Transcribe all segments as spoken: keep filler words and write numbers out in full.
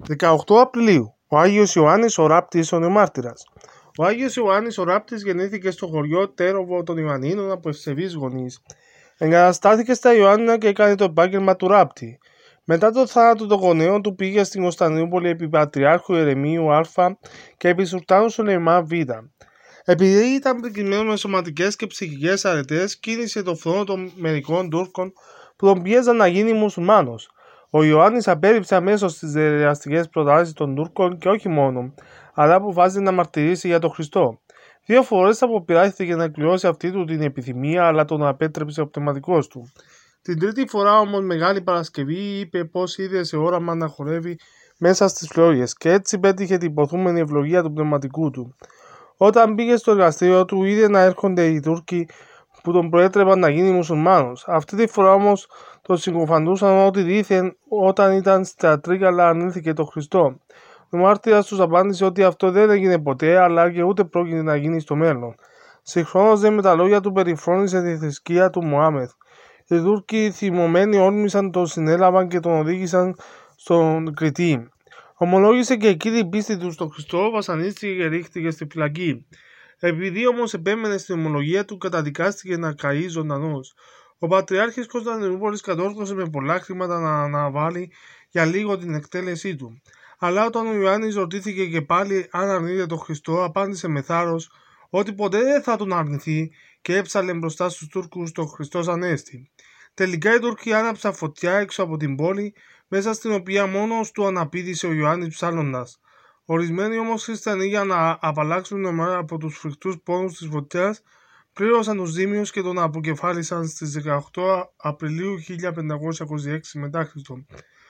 δεκαοκτώ Απριλίου. Ο Άγιος Ιωάννης ο Ράπτης ο Νεομάρτυρας. Ο Άγιος Ιωάννης ο Ράπτης γεννήθηκε στο χωριό Τέροβο των Ιωαννίνων από ευσεβείς γονείς. Εγκαταστάθηκε στα Ιωάννινα και έκανε το επάγγελμα του ράπτη. Μετά το θάνατο των γονέων του πήγε στην Κωνσταντινούπολη επί Πατριάρχου Ερεμίου Α και επί Σουλτάνου Σουλεϊμάν Β. Επειδή ήταν πρικισμένος με σωματικές και ψυχικές αρετές, κίνησε το φθόνο των μερικών Τούρκων που τον πίεζαν να γίνει μουσουλμάνος. Ο Ιωάννης απέρριψε αμέσως τις δεραστικές προτάσεις των Τούρκων και όχι μόνο, αλλά αποφάσισε να μαρτυρήσει για τον Χριστό. Δύο φορές αποπειράχθηκε να εκπληρώσει αυτή του την επιθυμία, αλλά τον απέτρεψε ο πνευματικός του. Την τρίτη φορά όμως, Μεγάλη Παρασκευή, είπε πως είδε σε όραμα να χορεύει μέσα στις φλόγες και έτσι πέτυχε την ποθούμενη ευλογία του πνευματικού του. Όταν πήγε στο εργαστήριο του, είδε να έρχονται οι Τούρκοι που τον προέτρεπαν να γίνει μουσουλμάνος. Αυτή τη φορά όμως τον συγκοφαντούσαν ότι δήθεν όταν ήταν στα Τρίκαλα αρνήθηκε τον Χριστό. Ο μάρτυρας τους απάντησε ότι αυτό δεν έγινε ποτέ, αλλά και ούτε πρόκειται να γίνει στο μέλλον. Συγχρόνως δε με τα λόγια του περιφρόνησε τη θρησκεία του Μωάμεθ. Οι Τούρκοι θυμωμένοι όρμησαν, τον συνέλαβαν και τον οδήγησαν στον Κρητή. Ομολόγησε και εκεί την πίστη του στον Χριστό, βασανίστηκε και ρίχτηκε στη φυλακή. Επειδή όμως επέμενε στην ομολογία του, καταδικάστηκε να καεί ζωντανός. Ο Πατριάρχης Κωνσταντινούπολης κατόρθωσε με πολλά χρήματα να αναβάλει για λίγο την εκτέλεσή του. Αλλά όταν ο Ιωάννης ρωτήθηκε και πάλι αν αρνείται τον Χριστό, απάντησε με θάρρος ότι ποτέ δεν θα τον αρνηθεί και έψαλε μπροστά στους Τούρκους τον Χριστός Ανέστη. Τελικά οι Τούρκοι άναψαν φωτιά έξω από την πόλη, μέσα στην οποία μόνος του αναπήδησε ο Ιωάννης ψάλλοντας. Ορισμένοι όμως χριστιανοί, για να απαλλάξουν από τους φρικτούς πόνους της φωτιάς, πλήρωσαν τους δήμιους και τον αποκεφάλισαν στις δεκαοκτώ Απριλίου χίλια πεντακόσια είκοσι έξι μετά Χριστό.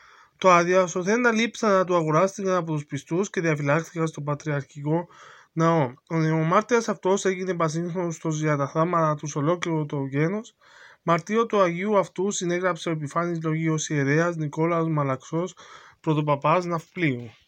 Το αδιασωθέντα λείψανα του αγοράστηκαν από τους πιστούς και διαφυλάχθηκαν στο Πατριαρχικό Ναό. Ο νεομάρτυρας αυτός έγινε πασίγνωστος για τα θάματα του σε ολόκληρο το γένος. Μαρτύριο του Αγίου αυτού συνέγραψε ο Επιφάνης Λογίος ιερέας Νικόλαος Μαλαξός, πρωτοπαπάς Ναυπλίου.